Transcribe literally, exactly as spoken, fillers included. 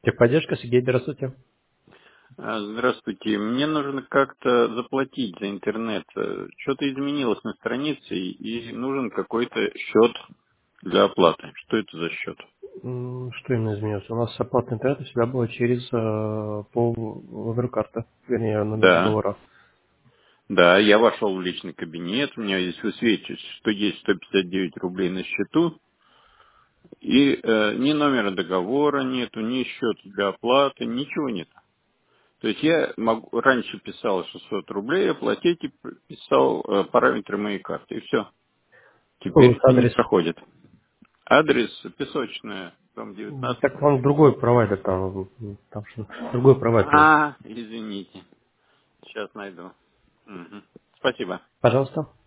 Техподдержка, Сергей, здравствуйте. А, Здравствуйте. Мне нужно как-то заплатить за интернет. Э, Что-то изменилось на странице, и и нужен какой-то счет для оплаты. Что это за счет? М, Что именно изменилось? У нас оплата интернета всегда была через э, по номеру карты, вернее, номер Да, договора. да, я вошел в личный кабинет, у меня здесь высвечивается, что есть сто пятьдесят девять рублей на счету, и э, ни номера договора нету, ни счета для оплаты, ничего нет. То есть я могу, раньше писал шестьсот рублей оплатить и писал э, параметры моей карты, и все. Какой у Теперь вас это не адрес? проходит. Адрес Песочная, дом М, девятнадцать. Так вам другой провайдер там, м, там что, другой провайдер. А, извините. Сейчас найду. Мгм. Спасибо. Пожалуйста.